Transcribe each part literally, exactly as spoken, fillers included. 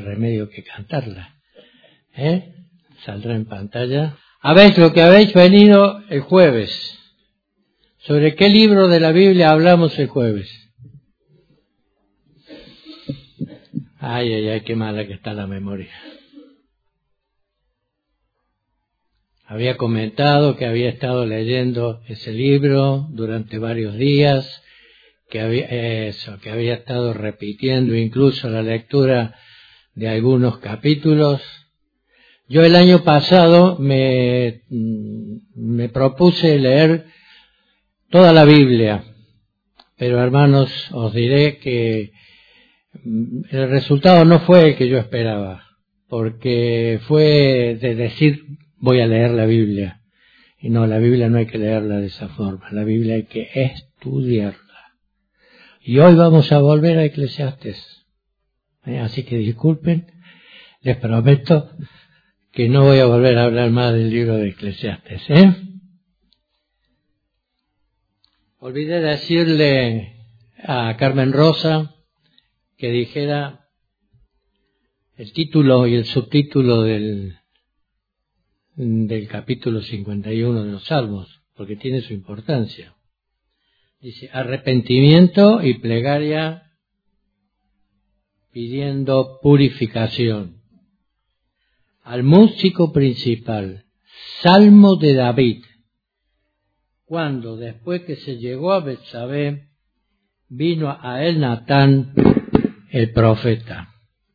remedio que cantarla. ¿Eh? Saldrá en pantalla. Habéis lo que habéis venido el jueves. ¿Sobre qué libro de la Biblia hablamos el jueves? Ay, ay, ay, qué mala que está la memoria. Había comentado que había estado leyendo ese libro durante varios días, que había, eso, que había estado repitiendo incluso la lectura de algunos capítulos. Yo el año pasado me, me propuse leer toda la Biblia, pero hermanos, os diré que el resultado no fue el que yo esperaba, porque fue de decir voy a leer la Biblia. Y no, la Biblia no hay que leerla de esa forma, la Biblia hay que estudiarla. Y hoy vamos a volver a Eclesiastés. ¿Eh? Así que disculpen, les prometo que no voy a volver a hablar más del libro de Eclesiastés. ¿Eh? Olvidé decirle a Carmen Rosa que dijera el título y el subtítulo del, del capítulo cincuenta y uno de los Salmos, porque tiene su importancia. Dice, arrepentimiento y plegaria pidiendo purificación. Al músico principal, Salmo de David, cuando después que se llegó a Betsabé, vino a él Natán, el profeta.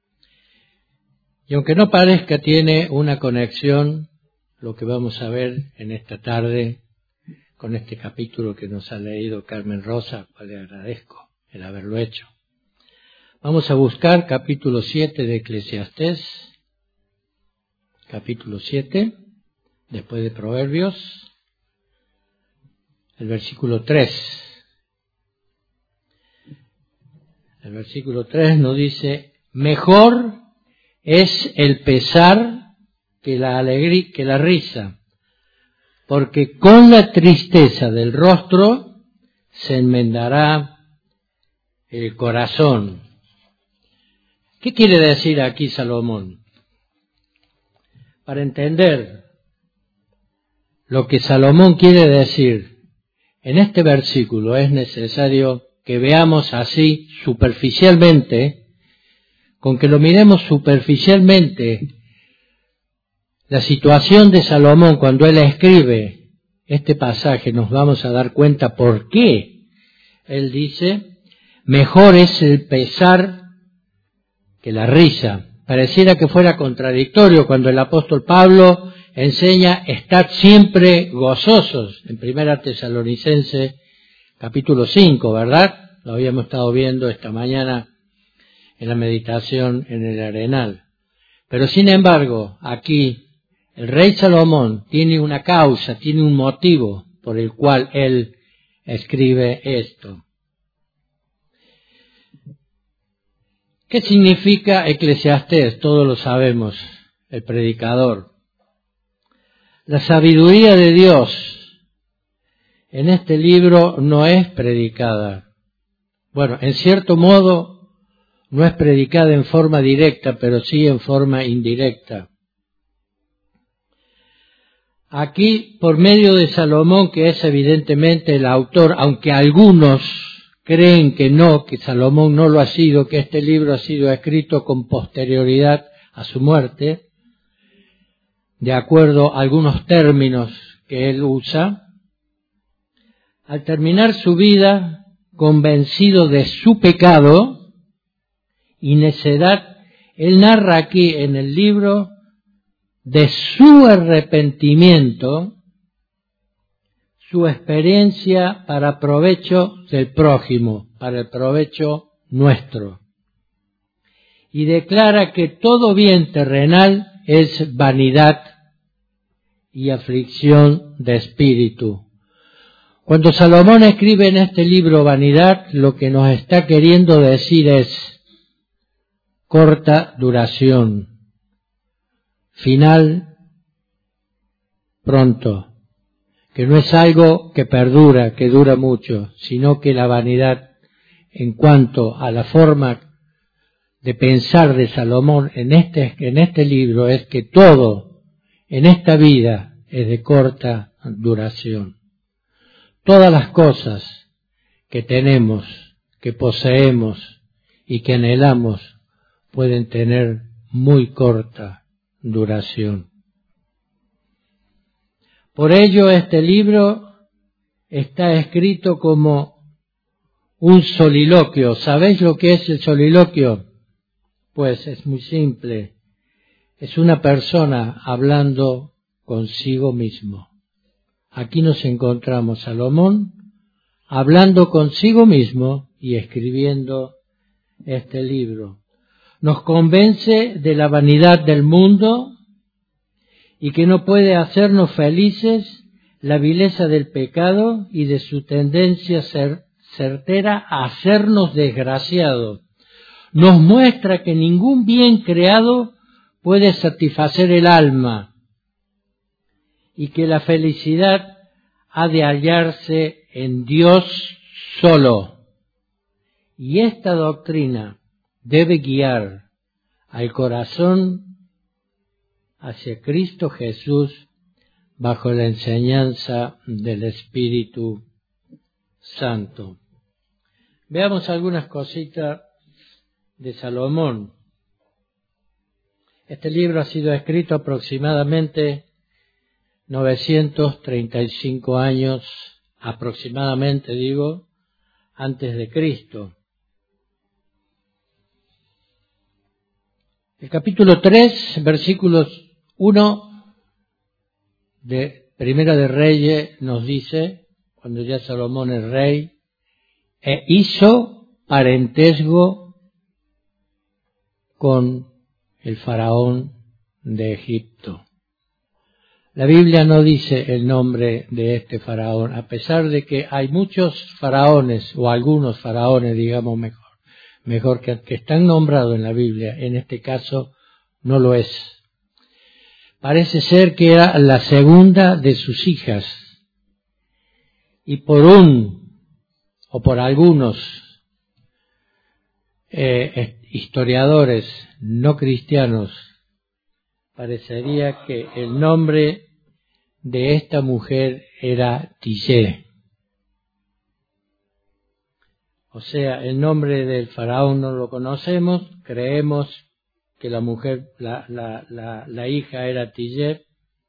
Y aunque no parezca, tiene una conexión, lo que vamos a ver en esta tarde, con este capítulo que nos ha leído Carmen Rosa, cual le agradezco el haberlo hecho. Vamos a buscar capítulo siete de Eclesiastés, capítulo siete, después de Proverbios, el versículo tres. El versículo tres nos dice, mejor es el pesar que la alegría, que la risa, porque con la tristeza del rostro se enmendará el corazón. ¿Qué quiere decir aquí Salomón? Para entender lo que Salomón quiere decir en este versículo es necesario que veamos así superficialmente, con que lo miremos superficialmente, la situación de Salomón cuando él escribe este pasaje. Nos vamos a dar cuenta por qué él dice, mejor es el pesar que la risa. Pareciera que fuera contradictorio cuando el apóstol Pablo enseña, estad siempre gozosos, en Primera Tesalonicense capítulo cinco, ¿verdad? Lo habíamos estado viendo esta mañana en la meditación en el Arenal. Pero sin embargo, aquí el rey Salomón tiene una causa, tiene un motivo por el cual él escribe esto. ¿Qué significa Eclesiastés? Todos lo sabemos, el predicador. La sabiduría de Dios en este libro no es predicada. Bueno, en cierto modo no es predicada en forma directa, pero sí en forma indirecta. Aquí, por medio de Salomón, que es evidentemente el autor, aunque algunos creen que no, que Salomón no lo ha sido, que este libro ha sido escrito con posterioridad a su muerte, de acuerdo a algunos términos que él usa, al terminar su vida convencido de su pecado y necedad, él narra aquí en el libro de su arrepentimiento, su experiencia para provecho del prójimo, para el provecho nuestro. Y declara que todo bien terrenal es vanidad y aflicción de espíritu. Cuando Salomón escribe en este libro vanidad, lo que nos está queriendo decir es corta duración, final pronto, que no es algo que perdura, que dura mucho, sino que la vanidad en cuanto a la forma de pensar de Salomón en este, en este libro es que todo en esta vida es de corta duración. Todas las cosas que tenemos, que poseemos y que anhelamos pueden tener muy corta duración. Por ello este libro está escrito como un soliloquio. ¿Sabéis lo que es el soliloquio? Pues es muy simple. Es una persona hablando consigo mismo. Aquí nos encontramos Salomón hablando consigo mismo y escribiendo este libro. Nos convence de la vanidad del mundo y que no puede hacernos felices la vileza del pecado y de su tendencia cer- certera a hacernos desgraciados. Nos muestra que ningún bien creado puede satisfacer el alma y que la felicidad ha de hallarse en Dios solo. Y esta doctrina debe guiar al corazón hacia Cristo Jesús bajo la enseñanza del Espíritu Santo. Veamos algunas cositas de Salomón. Este libro ha sido escrito aproximadamente novecientos treinta y cinco años, aproximadamente digo, antes de Cristo. El capítulo tres, versículos uno de Primera de Reyes nos dice, cuando ya Salomón es rey, e hizo parentesco con el faraón de Egipto. La Biblia no dice el nombre de este faraón, a pesar de que hay muchos faraones, o algunos faraones, digamos mejor, mejor que, que están nombrados en la Biblia. En este caso no lo es. Parece ser que era la segunda de sus hijas, y por un, o por algunos eh, historiadores no cristianos, parecería que el nombre de esta mujer era Tillé. O sea, el nombre del faraón no lo conocemos, creemos que la mujer, la, la, la, la hija era Tillé.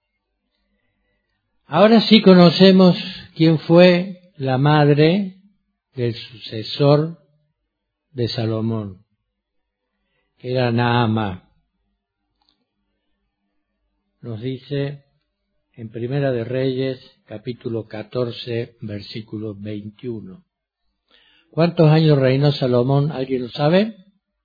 Ahora sí conocemos quién fue la madre del sucesor de Salomón, que era Naamá. Nos dice en Primera de Reyes, capítulo catorce, versículo veintiuno. ¿Cuántos años reinó Salomón? ¿Alguien lo sabe?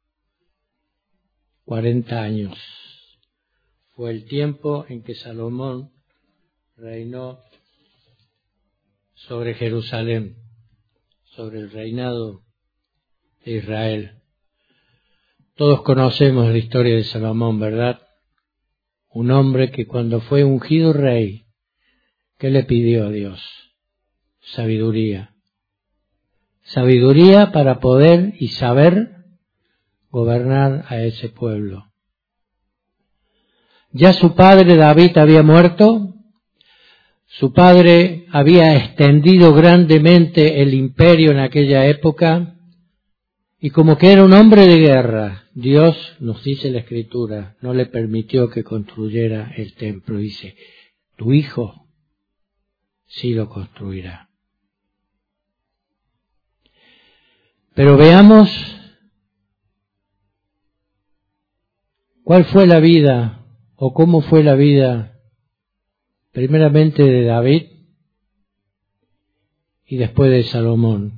Cuarenta años. Fue el tiempo en que Salomón reinó sobre Jerusalén, sobre el reinado de Israel. Todos conocemos la historia de Salomón, ¿verdad? Un hombre que cuando fue ungido rey, ¿qué le pidió a Dios? Sabiduría. Sabiduría para poder y saber gobernar a ese pueblo. Ya su padre David había muerto, su padre había extendido grandemente el imperio en aquella época, y como que era un hombre de guerra, Dios, nos dice la Escritura, no le permitió que construyera el templo. Dice, tu hijo sí lo construirá. Pero veamos cuál fue la vida, o cómo fue la vida, primeramente de David y después de Salomón.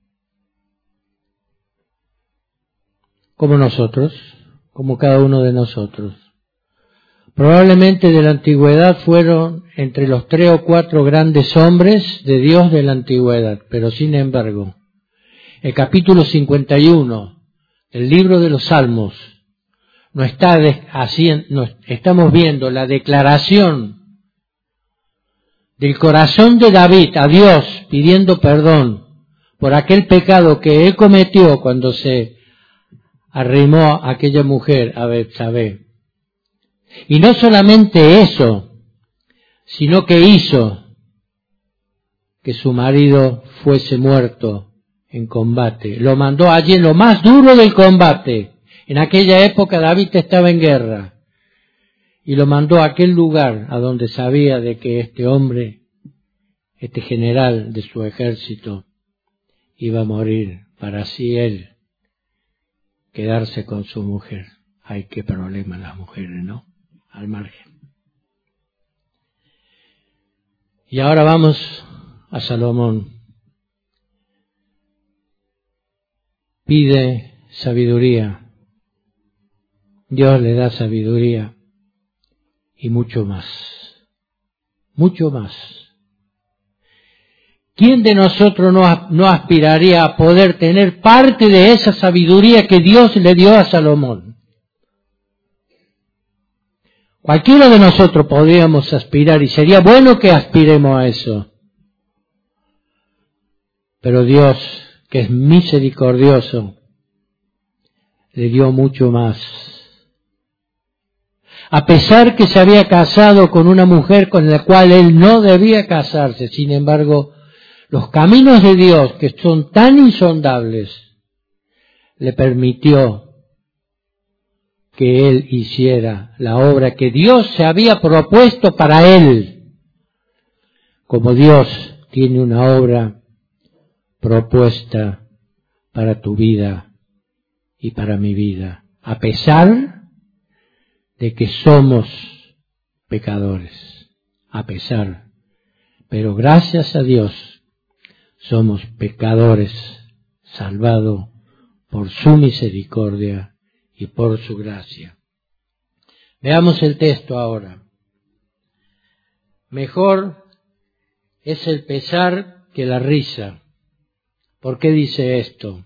Como nosotros, como cada uno de nosotros. Probablemente de la antigüedad fueron entre los tres o cuatro grandes hombres de Dios de la antigüedad, pero sin embargo, el capítulo cincuenta y uno del libro de los Salmos nos está haciendo, nos estamos viendo la declaración del corazón de David a Dios pidiendo perdón por aquel pecado que él cometió cuando se arrimó a aquella mujer, a Betsabé. Y no solamente eso, sino que hizo que su marido fuese muerto en combate. Lo mandó allí en lo más duro del combate. En aquella época David estaba en guerra. Y lo mandó a aquel lugar a donde sabía de que este hombre, este general de su ejército, iba a morir para así él quedarse con su mujer. Ay, qué problema las mujeres, ¿no? Al margen. Y ahora vamos a Salomón. Pide sabiduría. Dios le da sabiduría y mucho más. Mucho más. ¿Quién de nosotros no, no aspiraría a poder tener parte de esa sabiduría que Dios le dio a Salomón? Cualquiera de nosotros podríamos aspirar y sería bueno que aspiremos a eso. Pero Dios, que es misericordioso, le dio mucho más. A pesar que se había casado con una mujer con la cual él no debía casarse, sin embargo, los caminos de Dios, que son tan insondables, le permitió que él hiciera la obra que Dios se había propuesto para él. Como Dios tiene una obra propuesta para tu vida y para mi vida, a pesar de que somos pecadores, a pesar, pero gracias a Dios somos pecadores salvados por su misericordia y por su gracia. Veamos el texto ahora. Mejor es el pesar que la risa. ¿Por qué dice esto?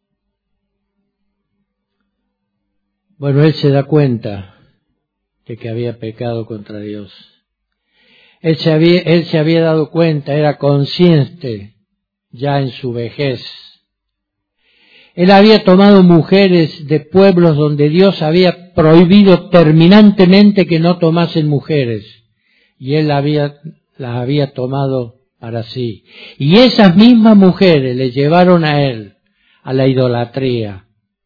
Bueno, él se da cuenta de que había pecado contra Dios. Él se había, él se había dado cuenta, era consciente ya en su vejez. Él había tomado mujeres de pueblos donde Dios había prohibido terminantemente que no tomasen mujeres. Y él había, las había tomado para sí. Y esas mismas mujeres le llevaron a él a la idolatría.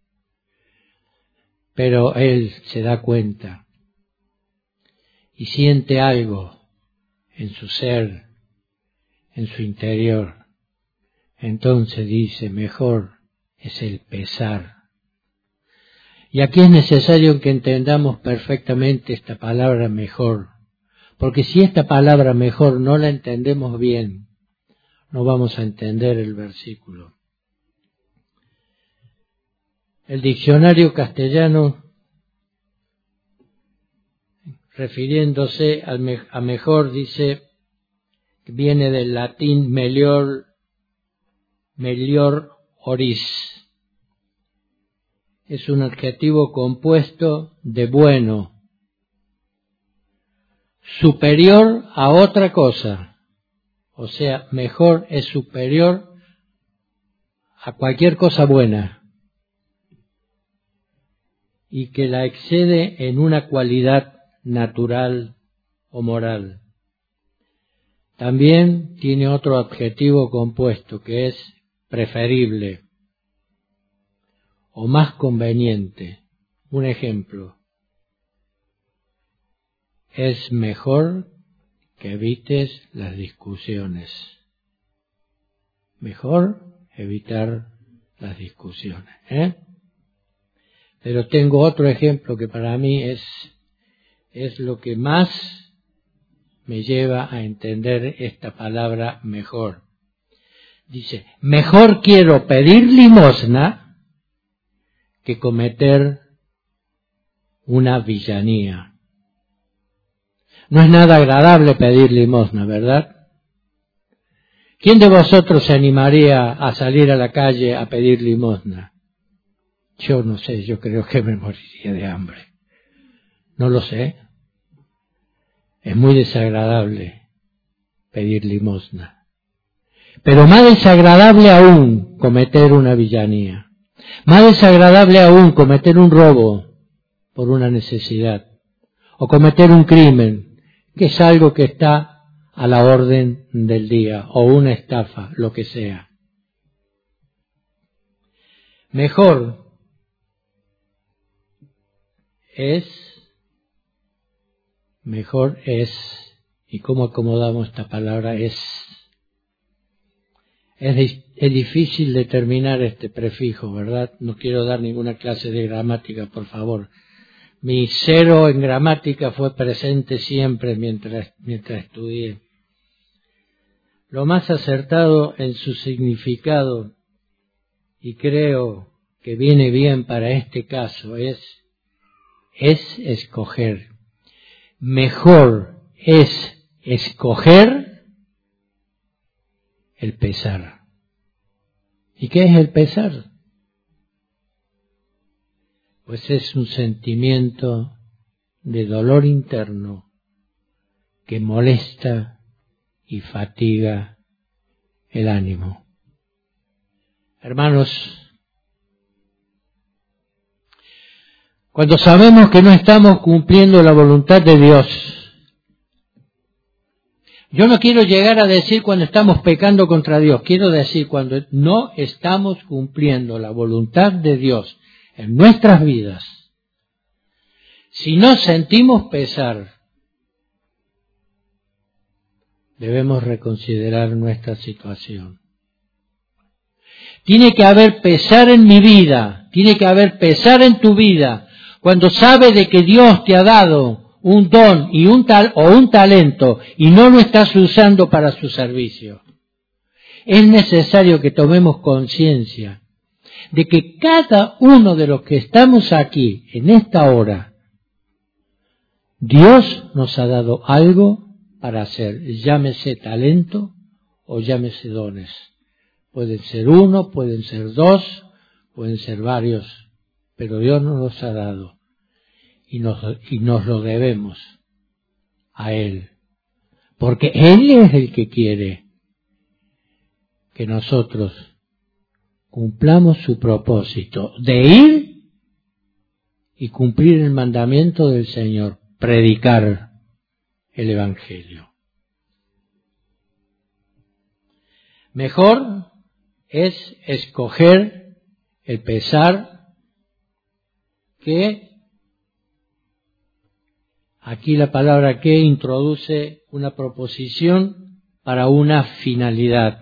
Pero él se da cuenta y siente algo en su ser, en su interior. Entonces dice, mejor es el pesar. Y aquí es necesario que entendamos perfectamente esta palabra mejor. Porque si esta palabra mejor no la entendemos bien, no vamos a entender el versículo. El diccionario castellano, refiriéndose al me- a mejor, dice, viene del latín melior, melior oris. Es un adjetivo compuesto de bueno, superior a otra cosa. O sea, mejor es superior a cualquier cosa buena y que la excede en una cualidad natural o moral. También tiene otro adjetivo compuesto que es preferible o más conveniente. Un ejemplo. Es mejor que evites las discusiones. Mejor evitar las discusiones, ¿eh? Pero tengo otro ejemplo que para mí es, es lo que más me lleva a entender esta palabra mejor. Dice, mejor quiero pedir limosna que cometer una villanía. No es nada agradable pedir limosna, ¿verdad? ¿Quién de vosotros se animaría a salir a la calle a pedir limosna? Yo no sé, yo creo que me moriría de hambre. No lo sé. Es muy desagradable pedir limosna. Pero más desagradable aún cometer una villanía. Más desagradable aún cometer un robo por una necesidad o cometer un crimen, que es algo que está a la orden del día, o una estafa, lo que sea. Mejor es, mejor es, ¿y cómo acomodamos esta palabra? Es, es, es difícil determinar este prefijo, ¿verdad? No quiero dar ninguna clase de gramática, por favor. Mi cero en gramática fue presente siempre mientras, mientras estudié. Lo más acertado en su significado, y creo que viene bien para este caso, es, es escoger. Mejor es escoger el pesar. ¿Y qué es el pesar? Pues es un sentimiento de dolor interno que molesta y fatiga el ánimo. Hermanos, cuando sabemos que no estamos cumpliendo la voluntad de Dios, yo no quiero llegar a decir cuando estamos pecando contra Dios, quiero decir cuando no estamos cumpliendo la voluntad de Dios en nuestras vidas, si no sentimos pesar, debemos reconsiderar nuestra situación. Tiene que haber pesar en mi vida, tiene que haber pesar en tu vida, cuando sabes de que Dios te ha dado un don y un tal o un talento y no lo estás usando para su servicio. Es necesario que tomemos conciencia de que cada uno de los que estamos aquí en esta hora, Dios nos ha dado algo para hacer, llámese talento o llámese dones. Pueden ser uno, pueden ser dos, pueden ser varios, pero Dios nos los ha dado y nos, y nos lo debemos a Él, porque Él es el que quiere que nosotros cumplamos su propósito de ir y cumplir el mandamiento del Señor, predicar el Evangelio. Mejor es escoger el pesar que, aquí la palabra que introduce una proposición para una finalidad.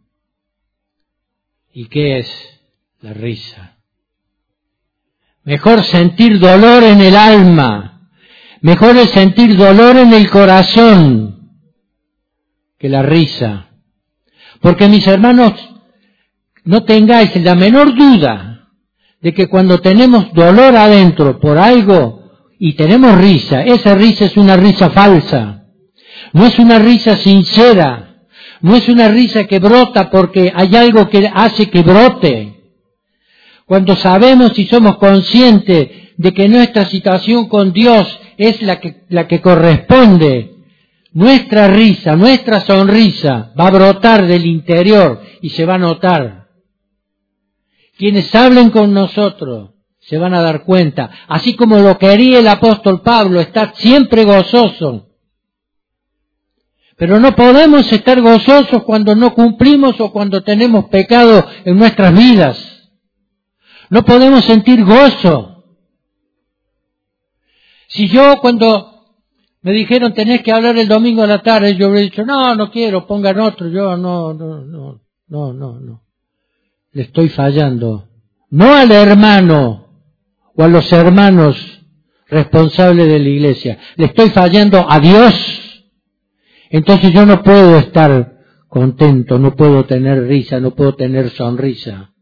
¿Y qué es? La risa. Mejor sentir dolor en el alma, mejor es sentir dolor en el corazón que la risa. Porque mis hermanos, no tengáis la menor duda de que cuando tenemos dolor adentro por algo y tenemos risa, esa risa es una risa falsa, no es una risa sincera. No es una risa que brota porque hay algo que hace que brote. Cuando sabemos y somos conscientes de que nuestra situación con Dios es la que, la que corresponde, nuestra risa, nuestra sonrisa va a brotar del interior y se va a notar. Quienes hablen con nosotros se van a dar cuenta, así como lo quería el apóstol Pablo, estar siempre gozoso. Pero no podemos estar gozosos cuando no cumplimos o cuando tenemos pecado en nuestras vidas. No podemos sentir gozo. Si yo cuando me dijeron tenés que hablar el domingo a la tarde, yo hubiera dicho, no, no quiero, pongan otro, yo no, no, no, no, no, no. Le estoy fallando. No al hermano o a los hermanos responsables de la iglesia. Le estoy fallando a Dios. Entonces yo no puedo estar contento, no puedo tener risa, no puedo tener sonrisa.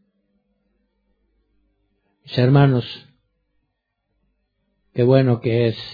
Mis hermanos, qué bueno que es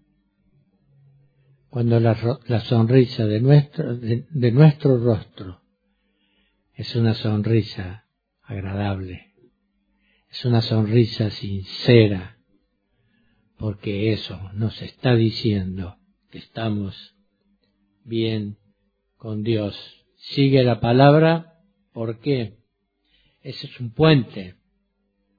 cuando la, la sonrisa de nuestro, de, de nuestro rostro es una sonrisa agradable, es una sonrisa sincera, porque eso nos está diciendo que estamos bien con Dios. Sigue la palabra, ¿por qué? Ese es un puente.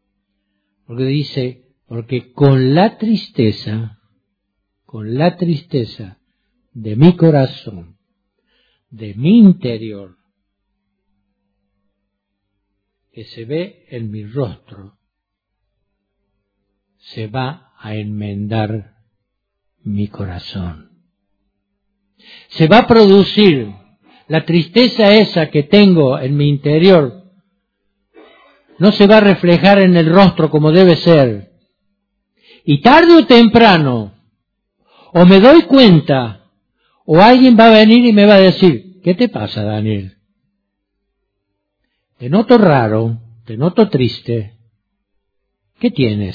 Porque dice, porque con la tristeza, con la tristeza de mi corazón, de mi interior, que se ve en mi rostro, se va a enmendar mi corazón. Se va a producir la tristeza esa que tengo en mi interior, no se va a reflejar en el rostro como debe ser. Y tarde o temprano, o me doy cuenta, o alguien va a venir y me va a decir, ¿qué te pasa, Daniel? Te noto raro, te noto triste. ¿Qué tienes?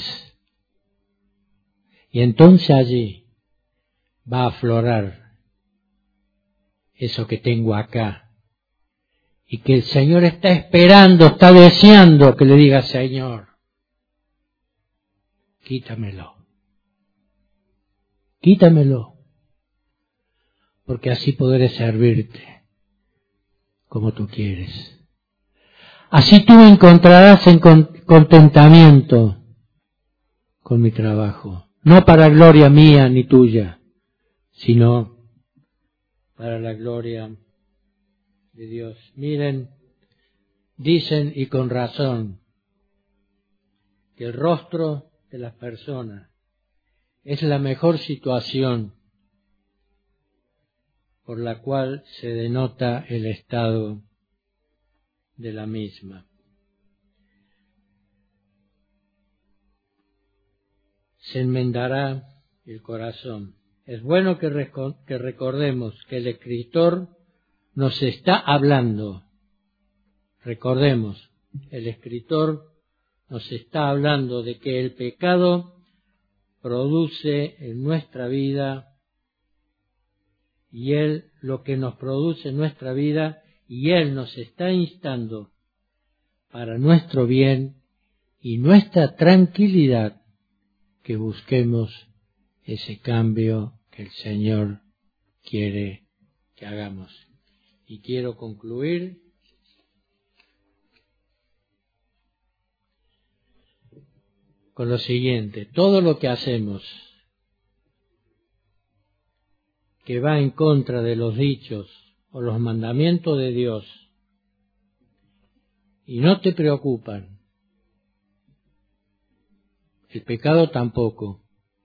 Y entonces allí va a aflorar eso que tengo acá. Y que el Señor está esperando, está deseando que le diga, Señor, quítamelo. Quítamelo. Porque así podré servirte como tú quieres. Así tú encontrarás en contentamiento con mi trabajo. No para gloria mía ni tuya, sino para la gloria de Dios. Miren, dicen y con razón que el rostro de las personas es la mejor situación por la cual se denota el estado de la misma. Se enmendará el corazón. Es bueno que, reco- que recordemos que el escritor nos está hablando. Recordemos, el escritor nos está hablando de que el pecado produce en nuestra vida y él lo que nos produce en nuestra vida y él nos está instando para nuestro bien y nuestra tranquilidad que busquemos ese cambio que el Señor quiere que hagamos. Y quiero concluir con lo siguiente: todo lo que hacemos que va en contra de los dichos o los mandamientos de Dios y no te preocupan, el pecado tampoco,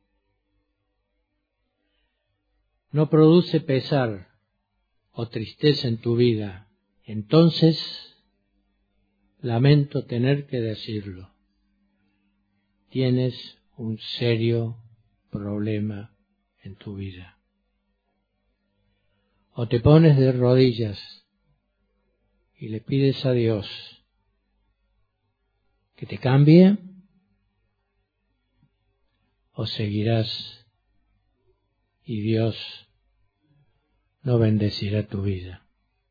no produce pesar o tristeza en tu vida, entonces lamento tener que decirlo, tienes un serio problema en tu vida. O te pones de rodillas y le pides a Dios que te cambie, o seguirás y Dios no bendecirá tu vida.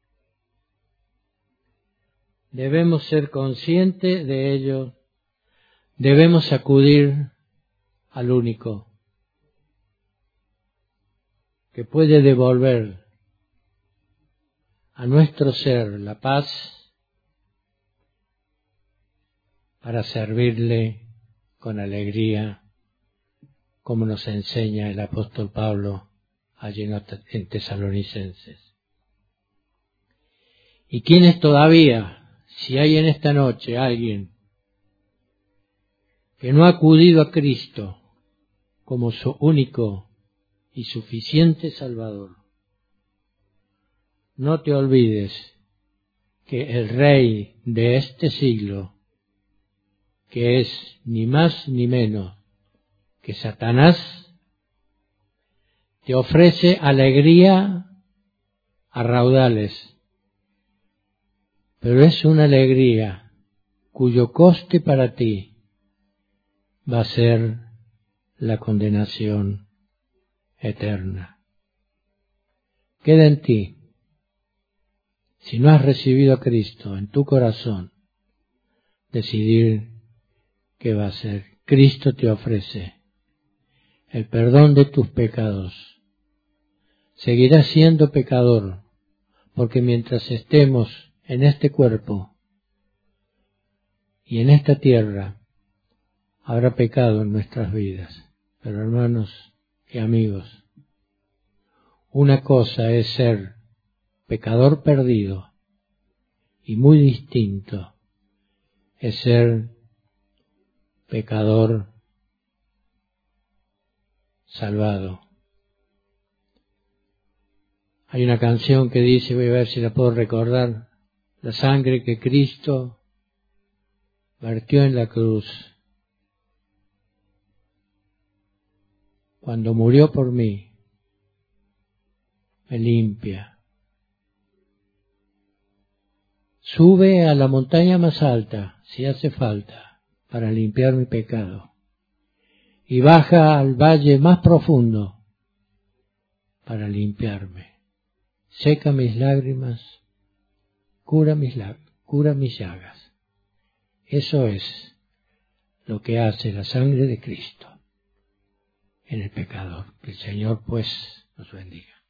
Debemos ser conscientes de ello, debemos acudir al único que puede devolver a nuestro ser la paz para servirle con alegría, como nos enseña el apóstol Pablo allí en Tesalonicenses. Y quienes todavía, si hay en esta noche alguien que no ha acudido a Cristo como su único y suficiente Salvador, no te olvides que el Rey de este siglo, que es ni más ni menos que Satanás, te ofrece alegría a raudales, pero es una alegría cuyo coste para ti va a ser la condenación eterna. Queda en ti, si no has recibido a Cristo en tu corazón, decidir qué va a ser. Cristo te ofrece el perdón de tus pecados. Seguirás siendo pecador, porque mientras estemos en este cuerpo y en esta tierra, habrá pecado en nuestras vidas. Pero hermanos y amigos, una cosa es ser pecador perdido y muy distinto es ser pecador salvado. Hay una canción que dice, voy a ver si la puedo recordar, la sangre que Cristo vertió en la cruz, cuando murió por mí, me limpia. Sube a la montaña más alta, si hace falta, para limpiar mi pecado. Y baja al valle más profundo para limpiarme. Seca mis lágrimas, cura mis, cura mis llagas. Eso es lo que hace la sangre de Cristo en el pecador. Que el Señor pues nos bendiga.